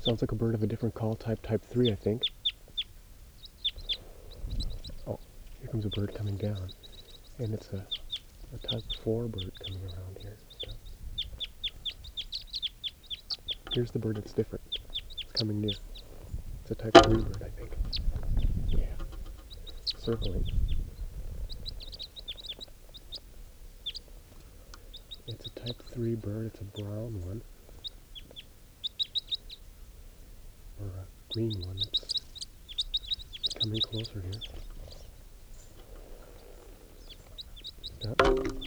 Sounds like a bird of a different call type, type 3, I think. Oh, here comes a bird coming down. And it's a type 4 bird coming around here. Here's the bird that's different. It's coming near. It's a type 3 bird, I think. Yeah. Circling. It's a type 3 bird. It's a brown one. Or a green one. It's coming closer here. Yep.